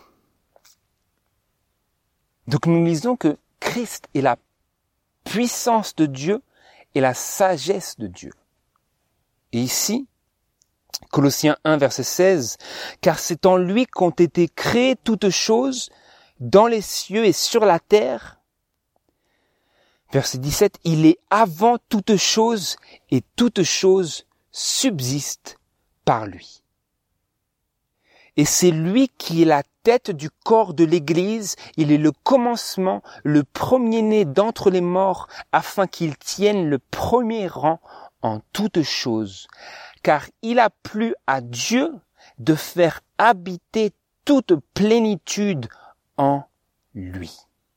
Donc nous lisons que Christ est la puissance de Dieu et la sagesse de Dieu. Et ici, Colossiens un, verset seize, « Car c'est en lui qu'ont été créées toutes choses dans les cieux et sur la terre. » Verset dix-sept, « Il est avant toutes choses et toutes choses subsistent par lui. » Et c'est lui qui est la tête du corps de l'Église, il est le commencement, le premier-né d'entre les morts, afin qu'il tienne le premier rang en toutes choses. Car il a plu à Dieu de faire habiter toute plénitude en lui,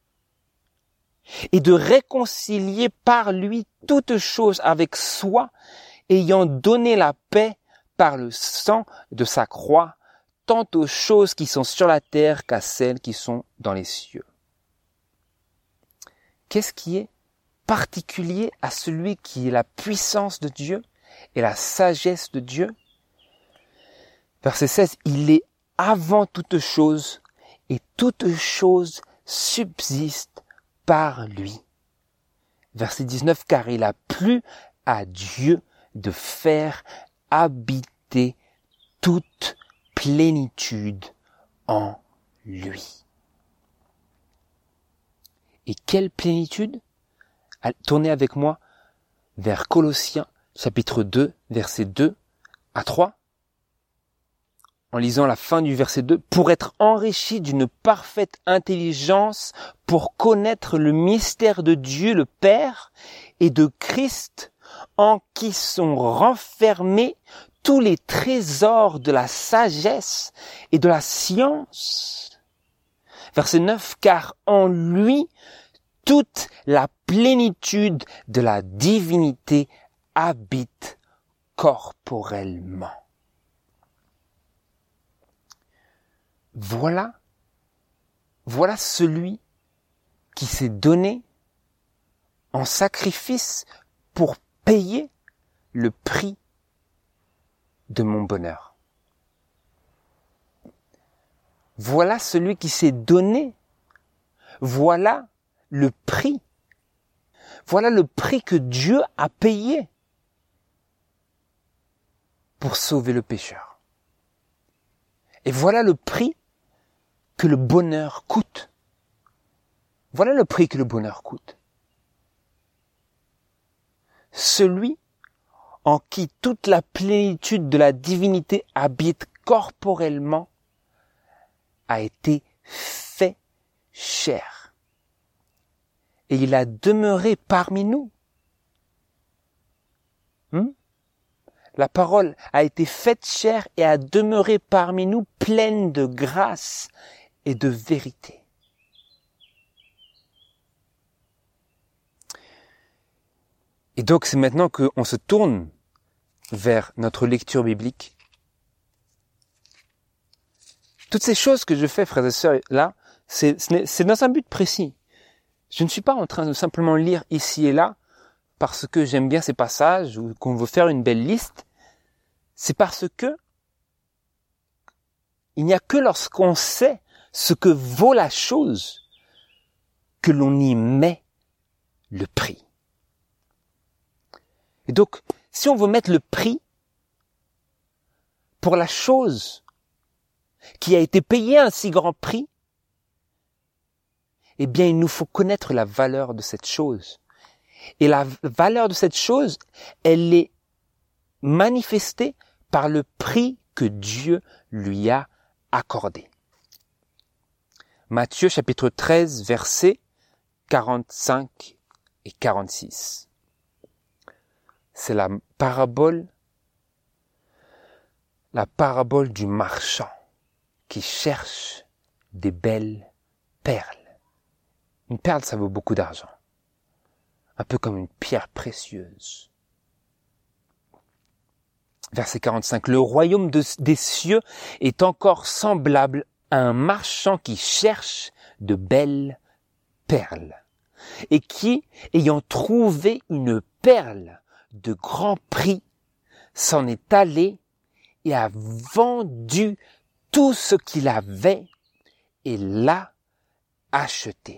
et de réconcilier par lui toutes choses avec soi, ayant donné la paix par le sang de sa croix, tant aux choses qui sont sur la terre qu'à celles qui sont dans les cieux. Qu'est-ce qui est particulier à celui qui est la puissance de Dieu et la sagesse de Dieu? Verset seize, il est avant toute chose et toute chose subsiste par lui. Verset dix-neuf, car il a plu à Dieu de faire habiter toute plénitude en lui. Et quelle plénitude? Tournez avec moi vers Colossiens chapitre deux, versets deux à trois. En lisant la fin du verset deux, pour être enrichi d'une parfaite intelligence, pour connaître le mystère de Dieu le Père et de Christ, en qui sont renfermés tous les trésors de la sagesse et de la science. Verset neuf, car en lui, toute la plénitude de la divinité habite corporellement. Voilà, voilà celui qui s'est donné en sacrifice pour payer le prix de mon bonheur. Voilà celui qui s'est donné. Voilà le prix. Voilà le prix que Dieu a payé pour sauver le pécheur. Et voilà le prix que le bonheur coûte. Voilà le prix que le bonheur coûte. Celui en qui toute la plénitude de la divinité habite corporellement a été fait chair. Et il a demeuré parmi nous. Hmm? La parole a été faite chair et a demeuré parmi nous pleine de grâce et de vérité. Et donc c'est maintenant qu'on se tourne vers notre lecture biblique. Toutes ces choses que je fais, frères et sœurs, là, c'est, c'est dans un but précis. Je ne suis pas en train de simplement lire ici et là parce que j'aime bien ces passages ou qu'on veut faire une belle liste. C'est parce que il n'y a que lorsqu'on sait ce que vaut la chose que l'on y met le prix. Et donc, si on veut mettre le prix pour la chose qui a été payée un si grand prix, eh bien, il nous faut connaître la valeur de cette chose. Et la valeur de cette chose, elle est manifestée par le prix que Dieu lui a accordé. Matthieu chapitre treize, versets quarante-cinq et quarante-six. C'est la parabole, la parabole du marchand qui cherche des belles perles. Une perle, ça vaut beaucoup d'argent. Un peu comme une pierre précieuse. Verset quarante-cinq. Le royaume de, des cieux est encore semblable à un marchand qui cherche de belles perles. Et qui, ayant trouvé une perle de grand prix, s'en est allé et a vendu tout ce qu'il avait et l'a acheté.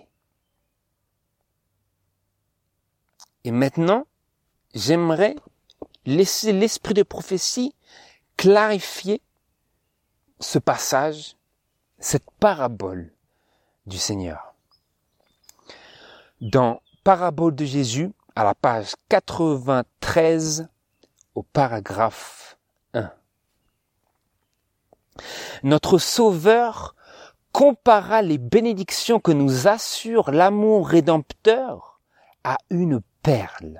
Et maintenant, j'aimerais laisser l'esprit de prophétie clarifier ce passage, cette parabole du Seigneur. Dans Parabole de Jésus, à la page quatre-vingt-treize, au paragraphe un. Notre Sauveur compara les bénédictions que nous assure l'amour rédempteur à une perle.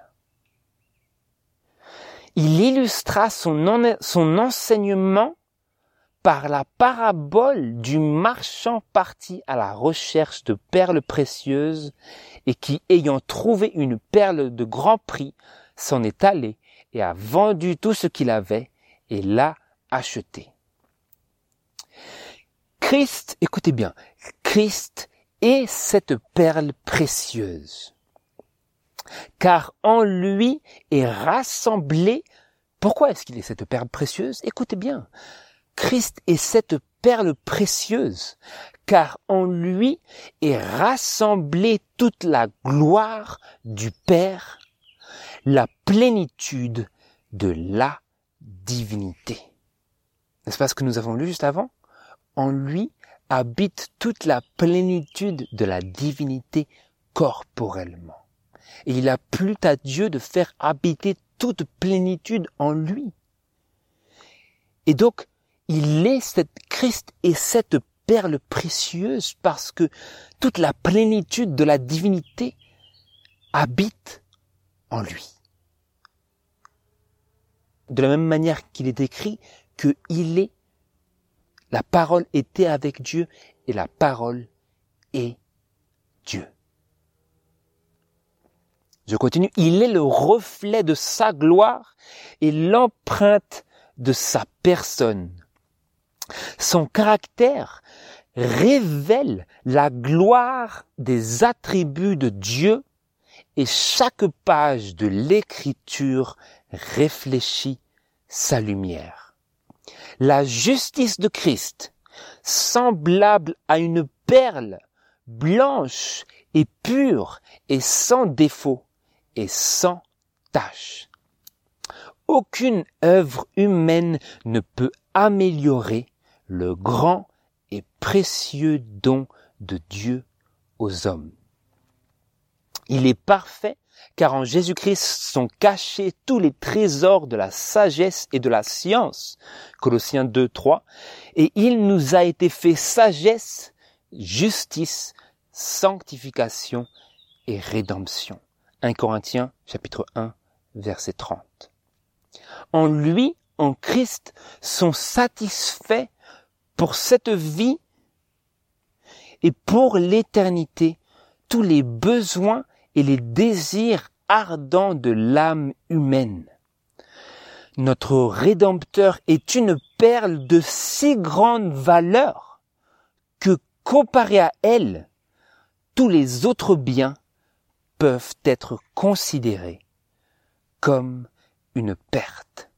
Il illustra son, en, son enseignement par la parabole du marchand parti à la recherche de perles précieuses et qui, ayant trouvé une perle de grand prix, s'en est allé et a vendu tout ce qu'il avait et l'a acheté. Christ, écoutez bien, Christ est cette perle précieuse. Car en lui est rassemblé, pourquoi est-ce qu'il est cette perle précieuse? Écoutez bien, Christ est cette perle précieuse, car en lui est rassemblée toute la gloire du Père, la plénitude de la divinité. N'est-ce pas ce que nous avons lu juste avant? En lui habite toute la plénitude de la divinité corporellement. Et il a plu à Dieu de faire habiter toute plénitude en lui. Et donc, il est cette, Christ est cette perle précieuse parce que toute la plénitude de la divinité habite en lui. De la même manière qu'il est écrit que il est, la parole était avec Dieu et la parole est Dieu. Je continue. Il est le reflet de sa gloire et l'empreinte de sa personne. Son caractère révèle la gloire des attributs de Dieu et chaque page de l'Écriture réfléchit sa lumière. La justice de Christ, semblable à une perle blanche et pure et sans défaut et sans tache. Aucune œuvre humaine ne peut améliorer le grand et précieux don de Dieu aux hommes. Il est parfait car en Jésus-Christ sont cachés tous les trésors de la sagesse et de la science. Colossiens deux, trois. Et il nous a été fait sagesse, justice, sanctification et rédemption. un Corinthiens chapitre un, verset trente. En lui, en Christ, sont satisfaits pour cette vie et pour l'éternité tous les besoins et les désirs ardents de l'âme humaine. Notre Rédempteur est une perle de si grande valeur que, comparé à elle, tous les autres biens peuvent être considérés comme une perte.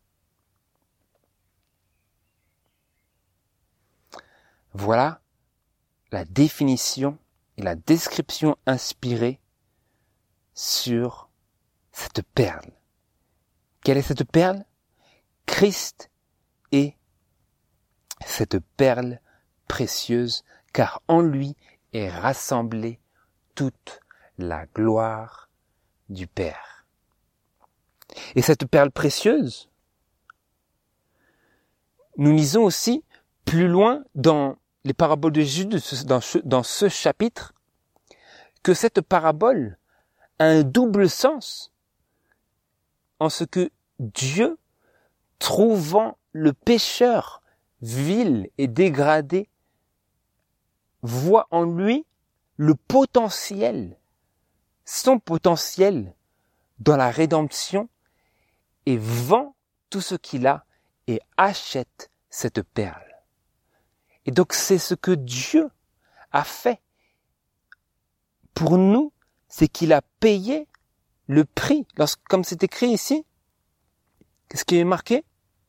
Voilà la définition et la description inspirée sur cette perle. Quelle est cette perle? Christ est cette perle précieuse, car en lui est rassemblée toute la gloire du Père. Et cette perle précieuse, nous lisons aussi plus loin dans les paraboles de Jésus, dans ce, dans ce chapitre, que cette parabole a un double sens, en ce que Dieu, trouvant le pécheur vil et dégradé, voit en lui le potentiel, son potentiel dans la rédemption, et vend tout ce qu'il a et achète cette perle. Et donc c'est ce que Dieu a fait pour nous, c'est qu'il a payé le prix. Lorsque, comme c'est écrit ici, qu'est-ce qui est marqué?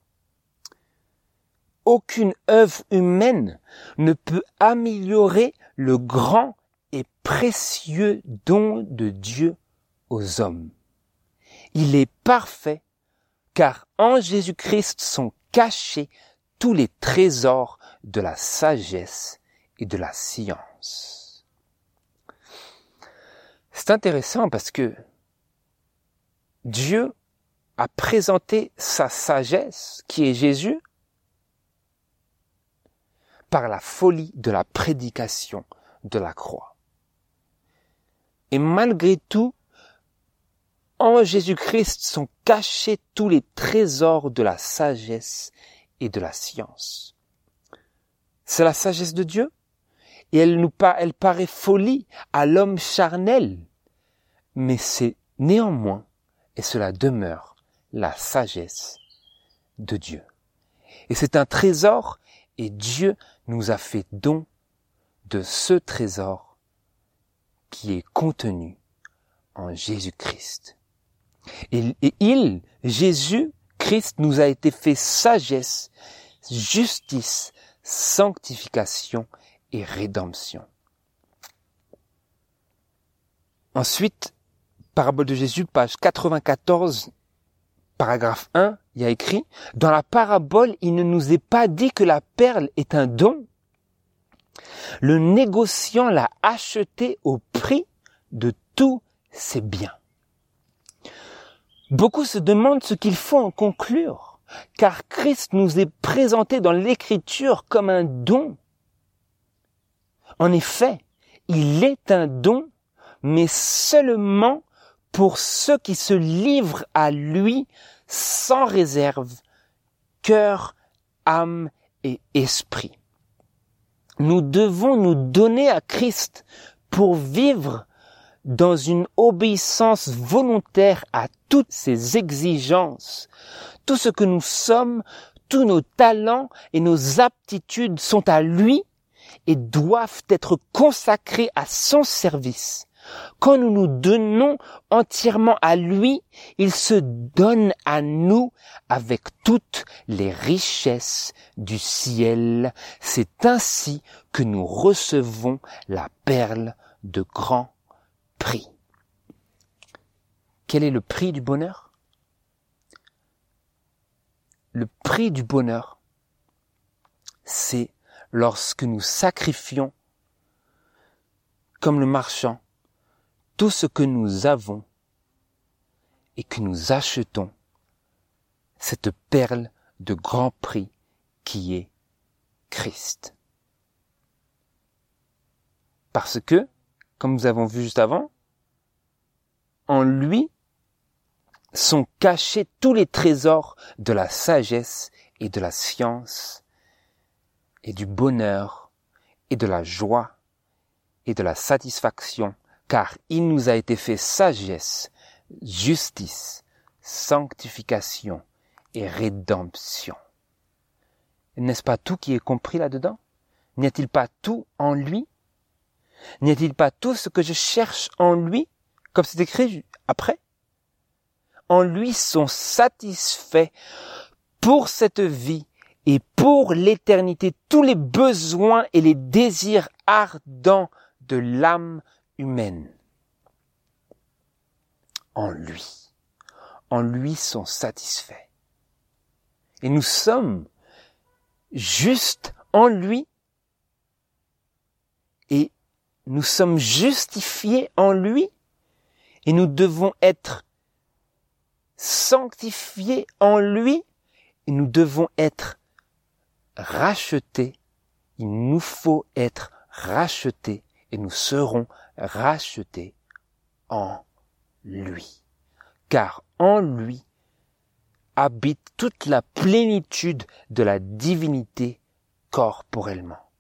Aucune œuvre humaine ne peut améliorer le grand et précieux don de Dieu aux hommes. Il est parfait, car en Jésus-Christ sont cachés tous les trésors de la sagesse et de la science. C'est intéressant parce que Dieu a présenté sa sagesse, qui est Jésus, par la folie de la prédication de la croix. Et malgré tout, en Jésus-Christ sont cachés tous les trésors de la sagesse et de la science. C'est la sagesse de Dieu, et elle nous pa- elle paraît folie à l'homme charnel, mais c'est néanmoins, et cela demeure, la sagesse de Dieu. Et c'est un trésor, et Dieu nous a fait don de ce trésor qui est contenu en Jésus-Christ. Et, et il, Jésus, Christ, nous a été fait sagesse, justice, sanctification et rédemption. Ensuite, parabole de Jésus, page quatre-vingt-quatorze, paragraphe un, il y a écrit « Dans la parabole, il ne nous est pas dit que la perle est un don. Le négociant l'a achetée au prix de tous ses biens. » Beaucoup se demandent ce qu'il faut en conclure, car Christ nous est présenté dans l'Écriture comme un don. En effet, il est un don, mais seulement pour ceux qui se livrent à lui sans réserve, cœur, âme et esprit. Nous devons nous donner à Christ pour vivre dans une obéissance volontaire à toutes ses exigences. Tout ce que nous sommes, tous nos talents et nos aptitudes sont à lui et doivent être consacrés à son service. Quand nous nous donnons entièrement à lui, il se donne à nous avec toutes les richesses du ciel. C'est ainsi que nous recevons la perle de grand prix. Quel est le prix du bonheur? Le prix du bonheur, c'est lorsque nous sacrifions, comme le marchand, tout ce que nous avons et que nous achetons cette perle de grand prix qui est Christ. Parce que, comme nous avons vu juste avant, en lui sont cachés tous les trésors de la sagesse et de la science et du bonheur et de la joie et de la satisfaction, car il nous a été fait sagesse, justice, sanctification et rédemption. N'est-ce pas tout qui est compris là-dedans? N'y a-t-il pas tout en lui? N'y a-t-il pas tout ce que je cherche en lui, comme c'est écrit après? En lui sont satisfaits pour cette vie et pour l'éternité tous les besoins et les désirs ardents de l'âme humaine. En lui. En lui sont satisfaits. Et nous sommes justes en lui et nous sommes justifiés en lui et nous devons être sanctifiés en lui et nous devons être rachetés. Il nous faut être rachetés et nous serons rachetés en lui. Car en lui habite toute la plénitude de la divinité corporellement.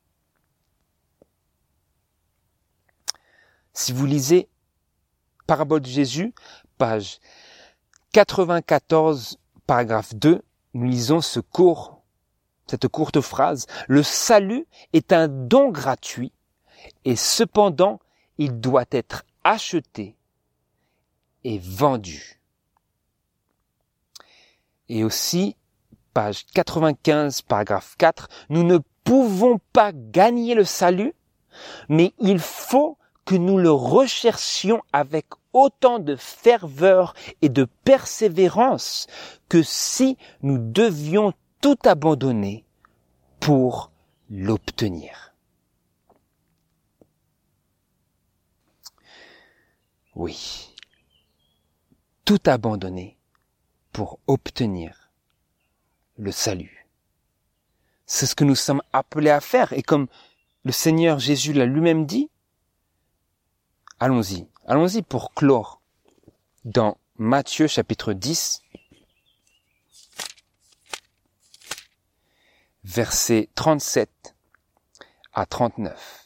Si vous lisez Parabole de Jésus, page quatre-vingt-quatorze, paragraphe deux, nous lisons ce court, cette courte phrase. Le salut est un don gratuit et cependant il doit être acheté et vendu. Et aussi, page quatre-vingt-quinze, paragraphe quatre, nous ne pouvons pas gagner le salut, mais il faut que nous le recherchions avec autant de ferveur et de persévérance que si nous devions tout abandonner pour l'obtenir. Oui, tout abandonner pour obtenir le salut. C'est ce que nous sommes appelés à faire. Et comme le Seigneur Jésus l'a lui-même dit, allons-y, allons-y pour clore dans Matthieu chapitre dix, versets trente-sept à trente-neuf.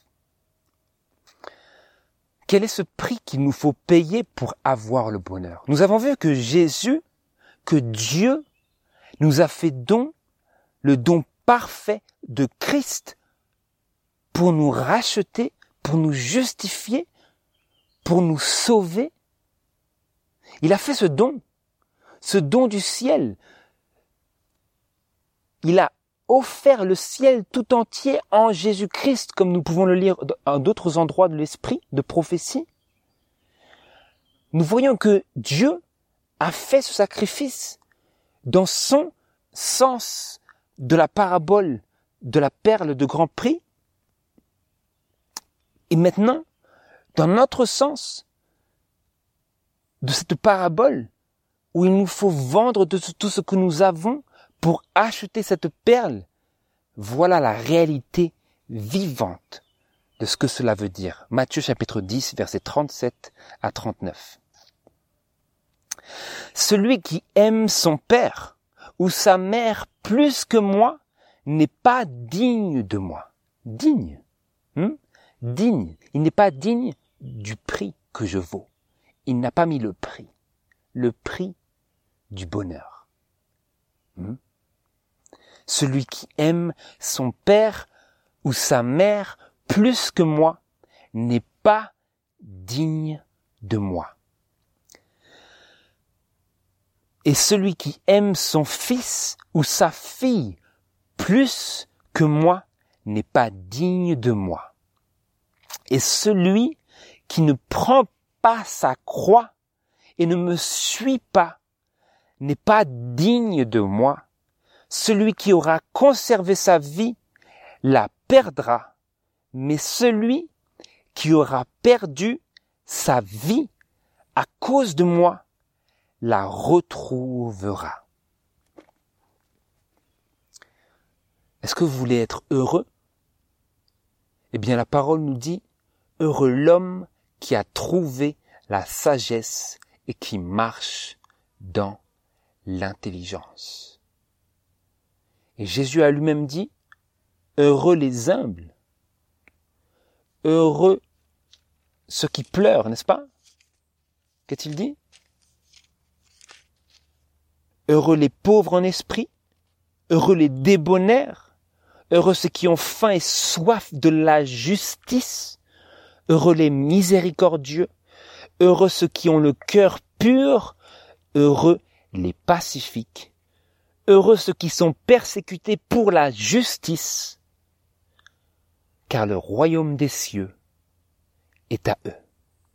Quel est ce prix qu'il nous faut payer pour avoir le bonheur? Nous avons vu que Jésus, que Dieu nous a fait don, le don parfait de Christ pour nous racheter, pour nous justifier, pour nous sauver. Il a fait ce don, ce don du ciel. Il a offert le ciel tout entier en Jésus-Christ, comme nous pouvons le lire à d'autres endroits de l'esprit, de prophétie, nous voyons que Dieu a fait ce sacrifice dans son sens de la parabole de la perle de grand prix. Et maintenant, dans notre sens de cette parabole, où il nous faut vendre de tout ce que nous avons pour acheter cette perle, voilà la réalité vivante de ce que cela veut dire. Matthieu chapitre dix, versets trente-sept à trente-neuf. Celui qui aime son père ou sa mère plus que moi n'est pas digne de moi. Digne. Hmm? Digne. Il n'est pas digne du prix que je vaux. Il n'a pas mis le prix. Le prix du bonheur. Hmm? Celui qui aime son père ou sa mère plus que moi n'est pas digne de moi. Et celui qui aime son fils ou sa fille plus que moi n'est pas digne de moi. Et celui qui ne prend pas sa croix et ne me suit pas n'est pas digne de moi. Celui qui aura conservé sa vie la perdra, mais celui qui aura perdu sa vie à cause de moi la retrouvera. Est-ce que vous voulez être heureux? Eh bien, la parole nous dit, heureux l'homme qui a trouvé la sagesse et qui marche dans l'intelligence. Et Jésus a lui-même dit, heureux les humbles, heureux ceux qui pleurent, n'est-ce pas? Qu'a-t-il dit? Heureux les pauvres en esprit, heureux les débonnaires, heureux ceux qui ont faim et soif de la justice, heureux les miséricordieux, heureux ceux qui ont le cœur pur, heureux les pacifiques, heureux ceux qui sont persécutés pour la justice, car le royaume des cieux est à eux.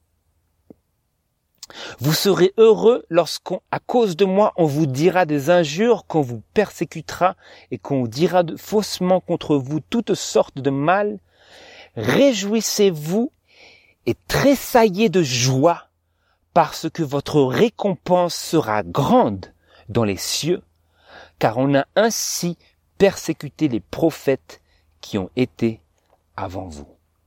Vous serez heureux lorsqu'on, à cause de moi, on vous dira des injures, qu'on vous persécutera et qu'on dira de, faussement contre vous toutes sortes de mal. Réjouissez-vous et tressaillez de joie, parce que votre récompense sera grande dans les cieux, car on a ainsi persécuté les prophètes qui ont été avant vous.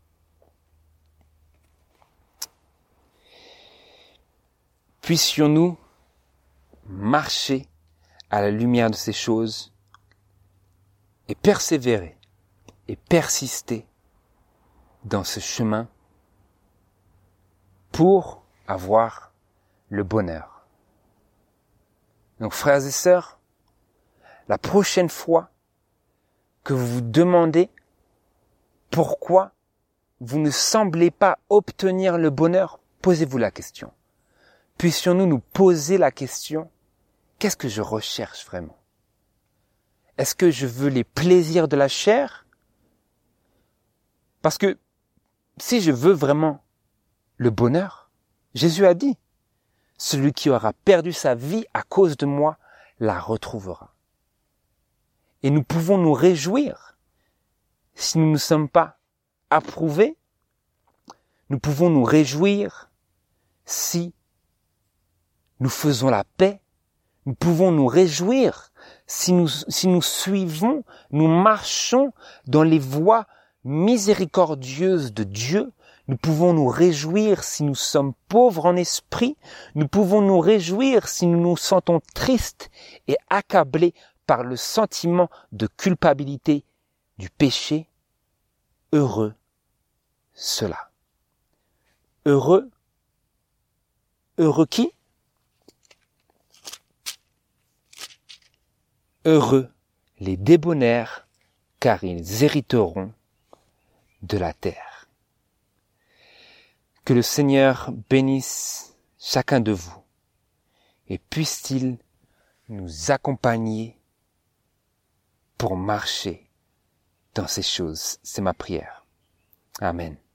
Puissions-nous marcher à la lumière de ces choses et persévérer et persister dans ce chemin pour avoir le bonheur. Donc, frères et sœurs, la prochaine fois que vous vous demandez pourquoi vous ne semblez pas obtenir le bonheur, posez-vous la question. Puissions-nous nous poser la question, qu'est-ce que je recherche vraiment? Est-ce que je veux les plaisirs de la chair? Parce que si je veux vraiment le bonheur, Jésus a dit, celui qui aura perdu sa vie à cause de moi la retrouvera. Et nous pouvons nous réjouir si nous ne sommes pas approuvés. Nous pouvons nous réjouir si nous faisons la paix. Nous pouvons nous réjouir si nous, si nous suivons, nous marchons dans les voies miséricordieuses de Dieu. Nous pouvons nous réjouir si nous sommes pauvres en esprit. Nous pouvons nous réjouir si nous nous sentons tristes et accablés par le sentiment de culpabilité du péché. Heureux cela. Heureux, heureux qui? Heureux les débonnaires, car ils hériteront de la terre. Que le Seigneur bénisse chacun de vous et puisse-t-il nous accompagner pour marcher dans ces choses. C'est ma prière. Amen.